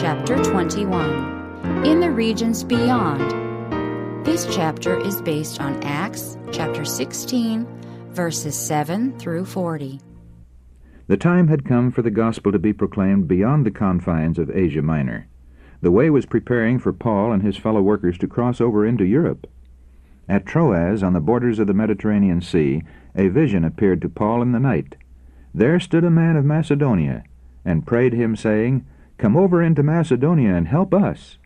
Chapter 21. In the Regions Beyond. This chapter is based on Acts chapter 16, verses 7 through 40. The time had come for the gospel to be proclaimed beyond the confines of Asia Minor. The way was preparing for Paul and his fellow workers to cross over into Europe. At Troas, on the borders of the Mediterranean Sea, a vision appeared to Paul in the night. There stood a man of Macedonia, and prayed him, saying, "Come over into Macedonia and help us."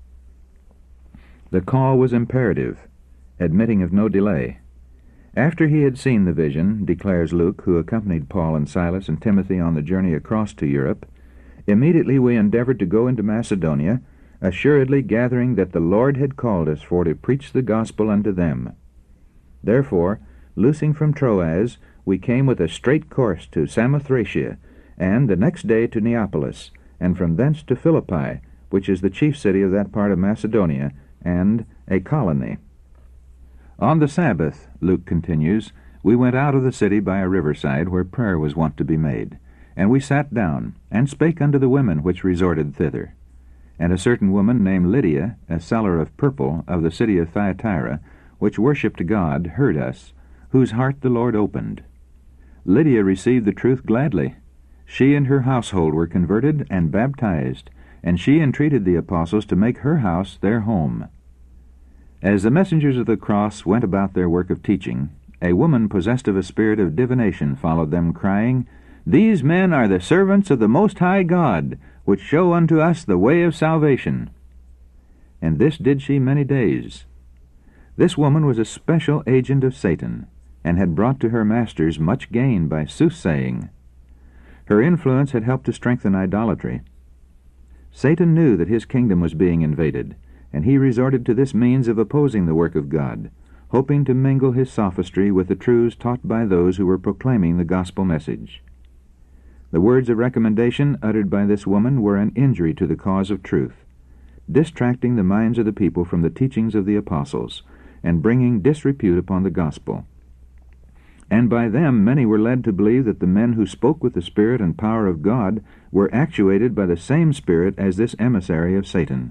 The call was imperative, admitting of no delay. After he had seen the vision, declares Luke, who accompanied Paul and Silas and Timothy on the journey across to Europe, immediately we endeavored to go into Macedonia, assuredly gathering that the Lord had called us for to preach the gospel unto them. Therefore, loosing from Troas, we came with a straight course to Samothracia, and the next day to Neapolis, and from thence to Philippi, which is the chief city of that part of Macedonia, and a colony. On the Sabbath, Luke continues, we went out of the city by a riverside where prayer was wont to be made, and we sat down, and spake unto the women which resorted thither. And a certain woman named Lydia, a seller of purple of the city of Thyatira, which worshipped God, heard us, whose heart the Lord opened. Lydia received the truth gladly. She and her household were converted and baptized, and she entreated the apostles to make her house their home. As the messengers of the cross went about their work of teaching, a woman possessed of a spirit of divination followed them, crying, "These men are the servants of the Most High God, which show unto us the way of salvation." And this did she many days. This woman was a special agent of Satan, and had brought to her masters much gain by soothsaying. Her influence had helped to strengthen idolatry. Satan knew that his kingdom was being invaded, and he resorted to this means of opposing the work of God, hoping to mingle his sophistry with the truths taught by those who were proclaiming the gospel message. The words of recommendation uttered by this woman were an injury to the cause of truth, distracting the minds of the people from the teachings of the apostles, and bringing disrepute upon the gospel. And by them many were led to believe that the men who spoke with the Spirit and power of God were actuated by the same Spirit as this emissary of Satan.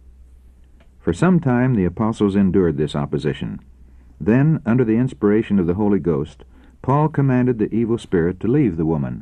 For some time the apostles endured this opposition. Then, under the inspiration of the Holy Ghost, Paul commanded the evil spirit to leave the woman.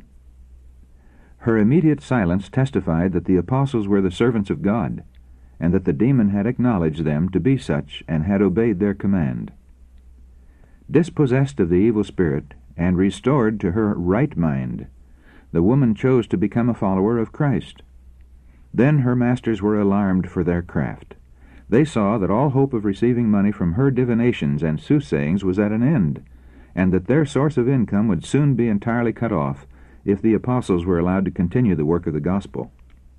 Her immediate silence testified that the apostles were the servants of God, and that the demon had acknowledged them to be such and had obeyed their command. Dispossessed of the evil spirit, and restored to her right mind, the woman chose to become a follower of Christ. Then her masters were alarmed for their craft. They saw that all hope of receiving money from her divinations and soothsayings was at an end, and that their source of income would soon be entirely cut off if the apostles were allowed to continue the work of the gospel.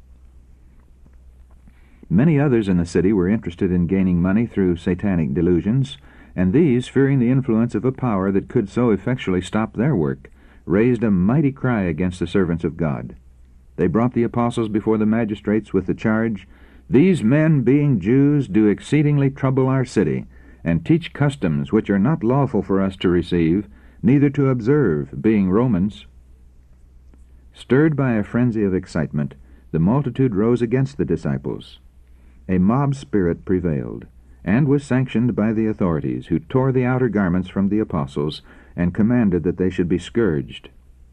Many others in the city were interested in gaining money through satanic delusions, and these, fearing the influence of a power that could so effectually stop their work, raised a mighty cry against the servants of God. They brought the apostles before the magistrates with the charge, "These men, being Jews, do exceedingly trouble our city, and teach customs which are not lawful for us to receive, neither to observe, being Romans." Stirred by a frenzy of excitement, the multitude rose against the disciples. A mob spirit prevailed, and was sanctioned by the authorities, who tore the outer garments from the apostles, and commanded that they should be scourged.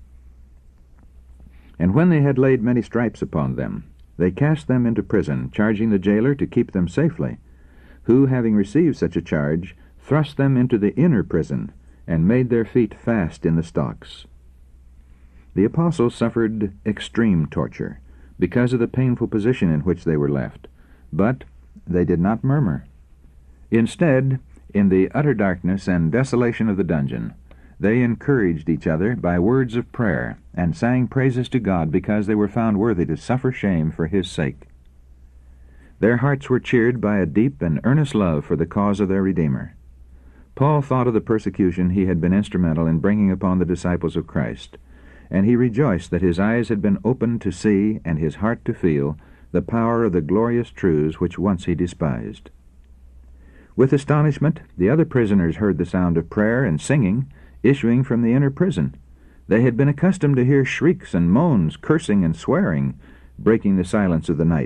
And when they had laid many stripes upon them, they cast them into prison, charging the jailer to keep them safely, who, having received such a charge, thrust them into the inner prison, and made their feet fast in the stocks. The apostles suffered extreme torture, because of the painful position in which they were left, but they did not murmur. Instead, in the utter darkness and desolation of the dungeon, they encouraged each other by words of prayer, and sang praises to God because they were found worthy to suffer shame for His sake. Their hearts were cheered by a deep and earnest love for the cause of their Redeemer. Paul thought of the persecution he had been instrumental in bringing upon the disciples of Christ, and he rejoiced that his eyes had been opened to see and his heart to feel the power of the glorious truths which once he despised. With astonishment, the other prisoners heard the sound of prayer and singing issuing from the inner prison. They had been accustomed to hear shrieks and moans, cursing and swearing, breaking the silence of the night,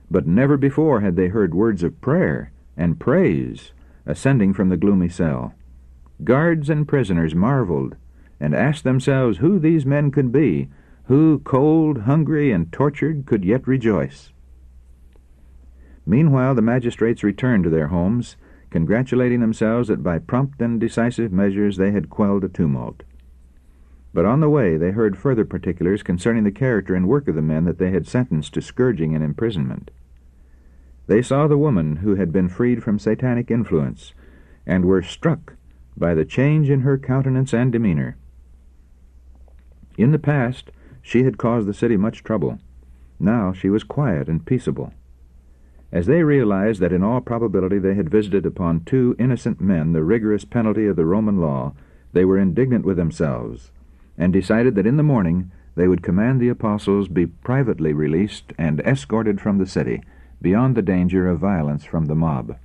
but never before had they heard words of prayer and praise ascending from the gloomy cell. Guards and prisoners marveled, and asked themselves who these men could be, who, cold, hungry, and tortured, could yet rejoice. Meanwhile the magistrates returned to their homes, congratulating themselves that by prompt and decisive measures they had quelled a tumult. But on the way they heard further particulars concerning the character and work of the men that they had sentenced to scourging and imprisonment. They saw the woman who had been freed from satanic influence, and were struck by the change in her countenance and demeanor. In the past she had caused the city much trouble. Now she was quiet and peaceable. As they realized that in all probability they had visited upon two innocent men the rigorous penalty of the Roman law, they were indignant with themselves, and decided that in the morning they would command the apostles be privately released and escorted from the city, beyond the danger of violence from the mob.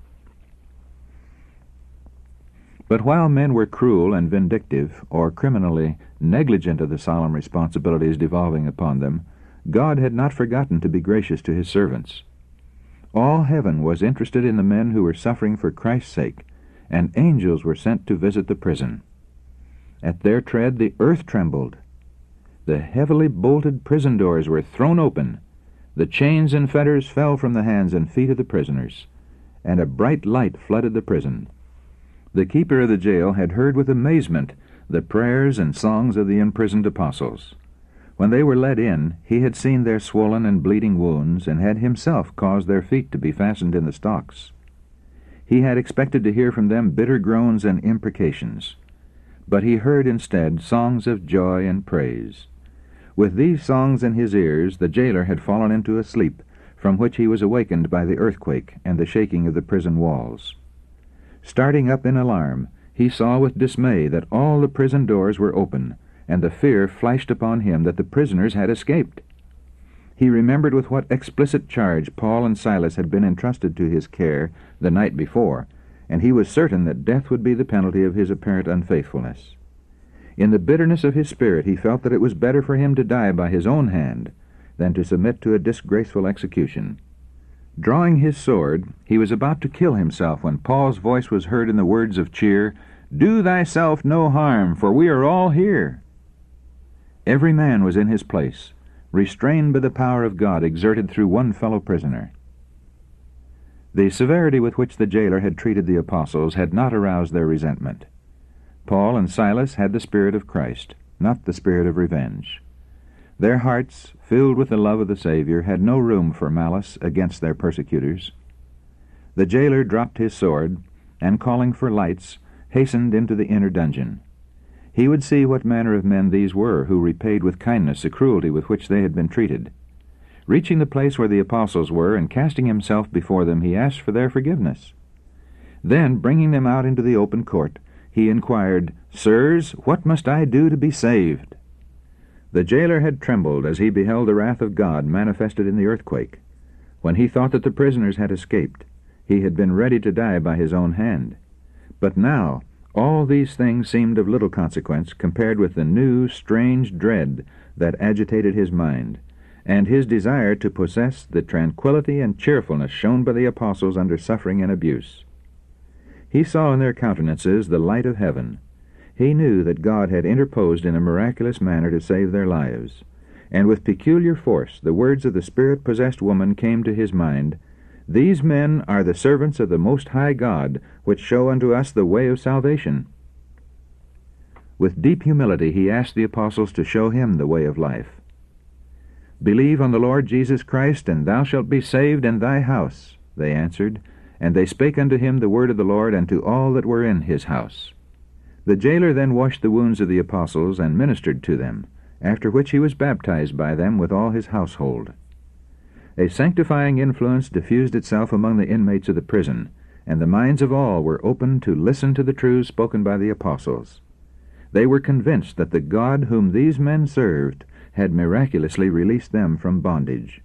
But while men were cruel and vindictive, or criminally negligent of the solemn responsibilities devolving upon them, God had not forgotten to be gracious to his servants. All heaven was interested in the men who were suffering for Christ's sake, and angels were sent to visit the prison. At their tread the earth trembled. The heavily bolted prison doors were thrown open. The chains and fetters fell from the hands and feet of the prisoners, and a bright light flooded the prison. The keeper of the jail had heard with amazement the prayers and songs of the imprisoned apostles. When they were led in, he had seen their swollen and bleeding wounds, and had himself caused their feet to be fastened in the stocks. He had expected to hear from them bitter groans and imprecations, but he heard instead songs of joy and praise. With these songs in his ears, the jailer had fallen into a sleep, from which he was awakened by the earthquake and the shaking of the prison walls. Starting up in alarm, he saw with dismay that all the prison doors were open, and the fear flashed upon him that the prisoners had escaped. He remembered with what explicit charge Paul and Silas had been entrusted to his care the night before, and he was certain that death would be the penalty of his apparent unfaithfulness. In the bitterness of his spirit he felt that it was better for him to die by his own hand than to submit to a disgraceful execution. Drawing his sword, he was about to kill himself when Paul's voice was heard in the words of cheer, "Do thyself no harm, for we are all here." Every man was in his place, restrained by the power of God exerted through one fellow prisoner. The severity with which the jailer had treated the apostles had not aroused their resentment. Paul and Silas had the spirit of Christ, not the spirit of revenge. Their hearts, filled with the love of the Savior, had no room for malice against their persecutors. The jailer dropped his sword, and calling for lights, hastened into the inner dungeon. He would see what manner of men these were who repaid with kindness the cruelty with which they had been treated. Reaching the place where the apostles were, and casting himself before them, he asked for their forgiveness. Then, bringing them out into the open court, he inquired, "Sirs, what must I do to be saved?" The jailer had trembled as he beheld the wrath of God manifested in the earthquake. When he thought that the prisoners had escaped, he had been ready to die by his own hand. But now all these things seemed of little consequence compared with the new, strange dread that agitated his mind, and his desire to possess the tranquillity and cheerfulness shown by the apostles under suffering and abuse. He saw in their countenances the light of heaven. He knew that God had interposed in a miraculous manner to save their lives, and with peculiar force the words of the Spirit-possessed woman came to his mind, "These men are the servants of the Most High God, which show unto us the way of salvation." With deep humility he asked the apostles to show him the way of life. "Believe on the Lord Jesus Christ, and thou shalt be saved and thy house," they answered, and they spake unto him the word of the Lord and to all that were in his house. The jailer then washed the wounds of the apostles and ministered to them, after which he was baptized by them with all his household. A sanctifying influence diffused itself among the inmates of the prison, and the minds of all were opened to listen to the truths spoken by the apostles. They were convinced that the God whom these men served had miraculously released them from bondage.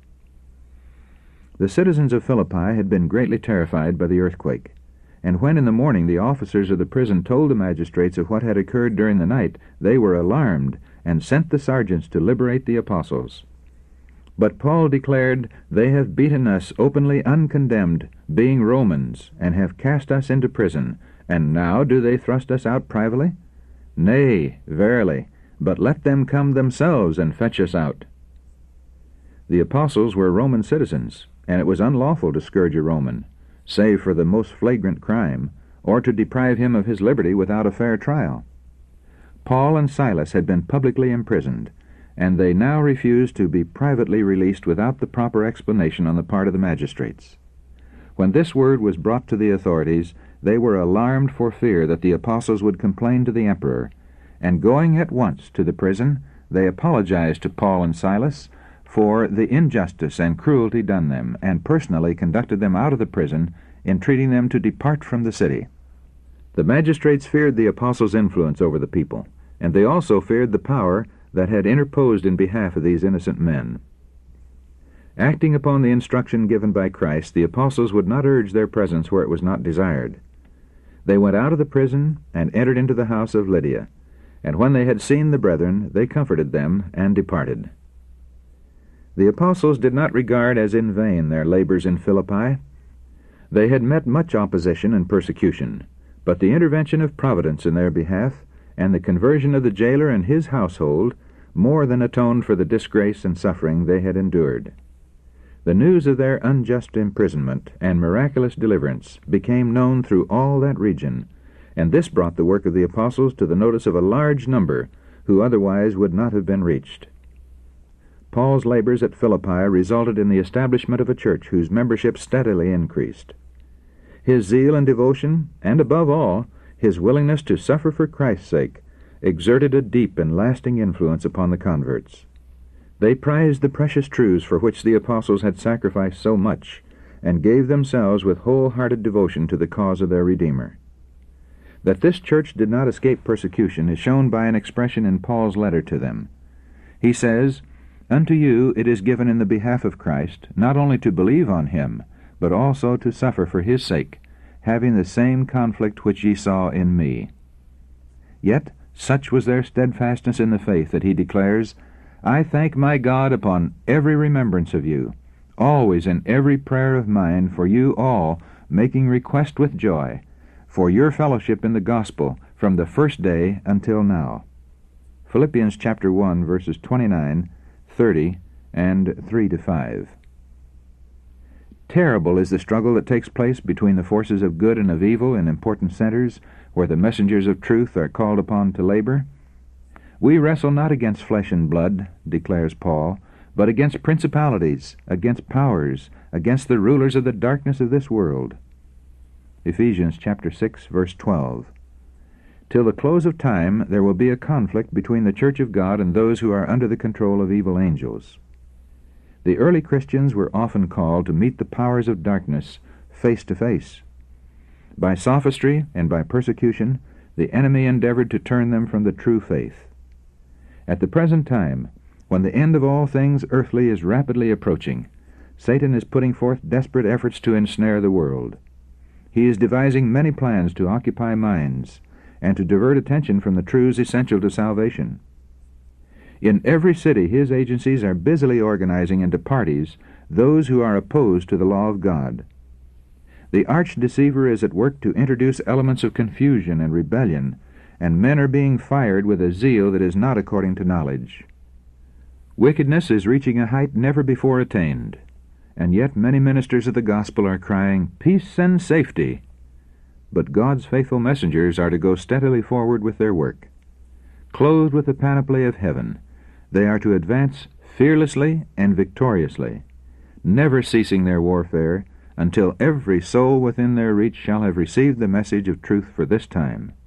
The citizens of Philippi had been greatly terrified by the earthquake, and when in the morning the officers of the prison told the magistrates of what had occurred during the night, they were alarmed and sent the sergeants to liberate the apostles. But Paul declared, "They have beaten us openly uncondemned, being Romans, and have cast us into prison, and now do they thrust us out privately? Nay, verily, but let them come themselves and fetch us out." The apostles were Roman citizens, and it was unlawful to scourge a Roman, save for the most flagrant crime, or to deprive him of his liberty without a fair trial. Paul and Silas had been publicly imprisoned, and they now refused to be privately released without the proper explanation on the part of the magistrates. When this word was brought to the authorities, they were alarmed for fear that the apostles would complain to the emperor, and going at once to the prison, they apologized to Paul and Silas for the injustice and cruelty done them, and personally conducted them out of the prison, entreating them to depart from the city. The magistrates feared the apostles' influence over the people, and they also feared the power that had interposed in behalf of these innocent men. Acting upon the instruction given by Christ, the apostles would not urge their presence where it was not desired. They went out of the prison and entered into the house of Lydia, and when they had seen the brethren, they comforted them and departed. The apostles did not regard as in vain their labors in Philippi. They had met much opposition and persecution, but the intervention of Providence in their behalf and the conversion of the jailer and his household more than atoned for the disgrace and suffering they had endured. The news of their unjust imprisonment and miraculous deliverance became known through all that region, and this brought the work of the apostles to the notice of a large number who otherwise would not have been reached. Paul's labors at Philippi resulted in the establishment of a church whose membership steadily increased. His zeal and devotion, and above all, his willingness to suffer for Christ's sake, exerted a deep and lasting influence upon the converts. They prized the precious truths for which the apostles had sacrificed so much, and gave themselves with wholehearted devotion to the cause of their Redeemer. That this church did not escape persecution is shown by an expression in Paul's letter to them. He says, "Unto you it is given in the behalf of Christ, not only to believe on him, but also to suffer for his sake, having the same conflict which ye saw in me." Yet such was their steadfastness in the faith that he declares, "I thank my God upon every remembrance of you, always in every prayer of mine for you all, making request with joy, for your fellowship in the gospel from the first day until now." Philippians chapter 1, verses 29, 30, and 3-5. Terrible is the struggle that takes place between the forces of good and of evil in important centers where the messengers of truth are called upon to labor. "We wrestle not against flesh and blood," declares Paul, "but against principalities, against powers, against the rulers of the darkness of this world." Ephesians chapter 6, verse 12. Till the close of time there will be a conflict between the Church of God and those who are under the control of evil angels. The early Christians were often called to meet the powers of darkness face to face. By sophistry and by persecution, the enemy endeavored to turn them from the true faith. At the present time, when the end of all things earthly is rapidly approaching, Satan is putting forth desperate efforts to ensnare the world. He is devising many plans to occupy minds and to divert attention from the truths essential to salvation. In every city his agencies are busily organizing into parties those who are opposed to the law of God. The arch-deceiver is at work to introduce elements of confusion and rebellion, and men are being fired with a zeal that is not according to knowledge. Wickedness is reaching a height never before attained, and yet many ministers of the gospel are crying, "Peace and safety." But God's faithful messengers are to go steadily forward with their work. Clothed with the panoply of heaven, they are to advance fearlessly and victoriously, never ceasing their warfare until every soul within their reach shall have received the message of truth for this time.